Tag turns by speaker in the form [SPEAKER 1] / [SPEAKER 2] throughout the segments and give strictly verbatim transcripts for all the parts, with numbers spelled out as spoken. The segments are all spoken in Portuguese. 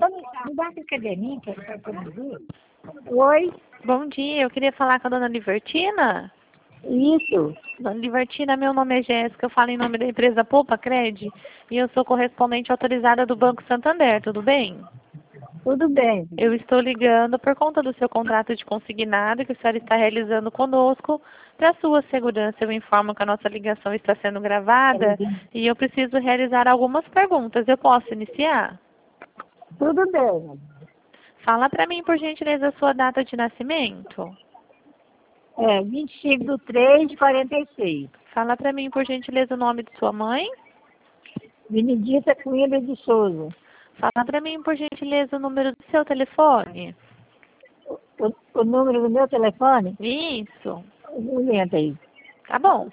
[SPEAKER 1] Me dá essa caderninha que é pra eu ver. Oi,
[SPEAKER 2] Bom dia, eu queria falar com a dona Libertina.
[SPEAKER 1] isso.
[SPEAKER 2] Dona Libertina, meu nome é Jéssica, eu falo em nome da empresa Poupa Cred e eu sou correspondente autorizada do Banco Santander, tudo bem?
[SPEAKER 1] Tudo bem.
[SPEAKER 2] Eu estou ligando por conta do seu contrato de consignado que a senhora está realizando conosco. Para sua segurança, eu informo que a nossa ligação está sendo gravada e eu preciso realizar algumas perguntas. Eu posso iniciar?
[SPEAKER 1] Tudo bem.
[SPEAKER 2] Fala para mim, por gentileza, a sua data de nascimento.
[SPEAKER 1] É, vinte e cinco do três de quarenta e seis.
[SPEAKER 2] Fala para mim, por gentileza, o nome de sua mãe.
[SPEAKER 1] Benedita Coimbra de Souza.
[SPEAKER 2] Fala para mim, por gentileza, o número do seu telefone.
[SPEAKER 1] O, o número do meu telefone?
[SPEAKER 2] Isso.
[SPEAKER 1] Um momento aí.
[SPEAKER 2] Tá bom.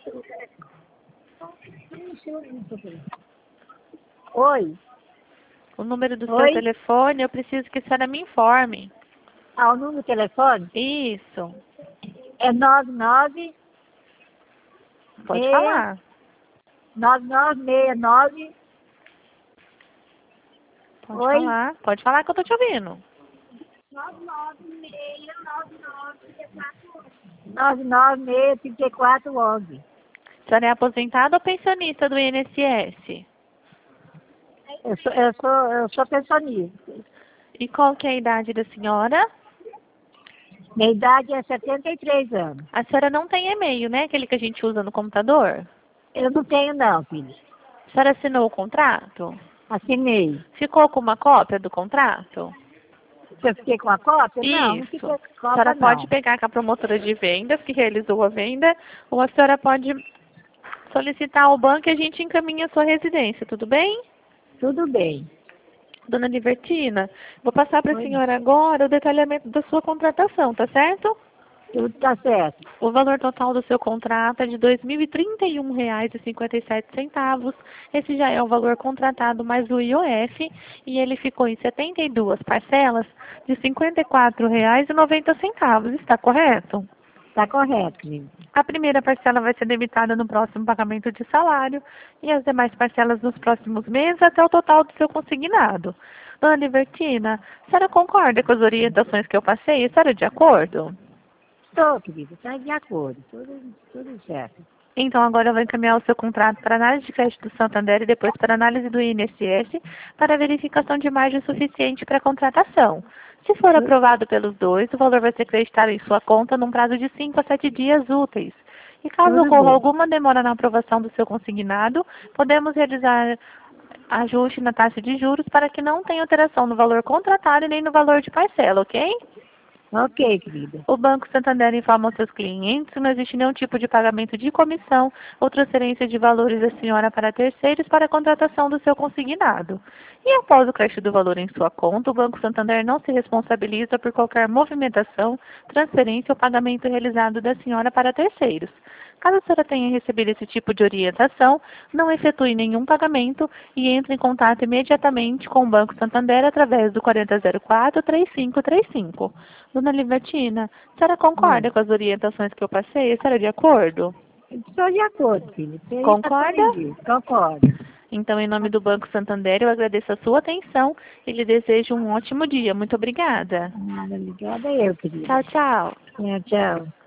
[SPEAKER 1] Oi.
[SPEAKER 2] O número do seu
[SPEAKER 1] Oi?
[SPEAKER 2] telefone, eu preciso que a senhora me informe.
[SPEAKER 1] Ah, o número do telefone
[SPEAKER 2] Isso.
[SPEAKER 1] é nove nove
[SPEAKER 2] Pode
[SPEAKER 1] seis
[SPEAKER 2] falar.
[SPEAKER 1] nove nove seis nove.
[SPEAKER 2] Pode
[SPEAKER 1] Oi?
[SPEAKER 2] falar. Pode falar que eu tô te ouvindo.
[SPEAKER 1] nove nove seis nove nove trinta e quatro onze.
[SPEAKER 2] A senhora é aposentada ou pensionista do I N S S?
[SPEAKER 1] Eu sou, eu sou, eu sou pensionista.
[SPEAKER 2] E qual que é a idade da senhora?
[SPEAKER 1] Minha idade é setenta e três anos.
[SPEAKER 2] A senhora não tem e-mail, né? Aquele que a gente usa no computador?
[SPEAKER 1] Eu não tenho não, filho.
[SPEAKER 2] A senhora assinou o contrato?
[SPEAKER 1] Assinei.
[SPEAKER 2] Ficou com uma cópia do contrato?
[SPEAKER 1] Se eu fiquei com a cópia? Não, não
[SPEAKER 2] Isso.
[SPEAKER 1] fiquei com a
[SPEAKER 2] A senhora
[SPEAKER 1] cópia,
[SPEAKER 2] pode
[SPEAKER 1] não.
[SPEAKER 2] pegar com a promotora de vendas que realizou a venda, ou a senhora pode solicitar ao banco e a gente encaminha a sua residência, tudo bem?
[SPEAKER 1] Tudo bem.
[SPEAKER 2] Dona Libertina, vou passar para a
[SPEAKER 1] Oi.
[SPEAKER 2] senhora agora o detalhamento da sua contratação, tá certo?
[SPEAKER 1] Tudo tá certo.
[SPEAKER 2] O valor total do seu contrato é de dois mil e trinta e um reais e cinquenta e sete centavos. Esse já é o valor contratado mais o I O F e ele ficou em setenta e duas parcelas de cinquenta e quatro reais e noventa centavos. Está correto?
[SPEAKER 1] Tá correto, filho.
[SPEAKER 2] A primeira parcela vai ser debitada no próximo pagamento de salário e as demais parcelas nos próximos meses até o total do seu consignado. Dona Libertina, a senhora concorda com as orientações que eu passei? A senhora é de acordo?
[SPEAKER 1] Estou, querido. Tá de acordo. Tudo, tudo certo.
[SPEAKER 2] Então, agora eu vou encaminhar o seu contrato para análise de crédito do Santander e depois para análise do I N S S para verificação de margem suficiente para a contratação. Se for aprovado pelos dois, o valor vai ser creditado em sua conta num prazo de cinco a sete dias úteis. E caso
[SPEAKER 1] Tudo
[SPEAKER 2] ocorra
[SPEAKER 1] bem.
[SPEAKER 2] alguma demora na aprovação do seu consignado, podemos realizar ajuste na taxa de juros para que não tenha alteração no valor contratado e nem no valor de parcela, ok?
[SPEAKER 1] Ok, querida.
[SPEAKER 2] O Banco Santander informa aos seus clientes que não existe nenhum tipo de pagamento de comissão ou transferência de valores da senhora para terceiros para a contratação do seu consignado. E após o crédito do valor em sua conta, o Banco Santander não se responsabiliza por qualquer movimentação, transferência ou pagamento realizado da senhora para terceiros. Caso a senhora tenha recebido esse tipo de orientação, não efetue nenhum pagamento e entre em contato imediatamente com o Banco Santander através do quarenta zero quatro, trinta e cinco trinta e cinco. Dona Libertina, a senhora concorda
[SPEAKER 1] Hum.
[SPEAKER 2] com as orientações que eu passei? A senhora é de acordo?
[SPEAKER 1] Estou de acordo, filho. Tem
[SPEAKER 2] Concorda?
[SPEAKER 1] que Concordo.
[SPEAKER 2] Então, em nome do Banco Santander, eu agradeço a sua atenção e lhe desejo um ótimo dia. Muito obrigada.
[SPEAKER 1] Nada ligada eu, querida.
[SPEAKER 2] Tchau, tchau.
[SPEAKER 1] É, tchau.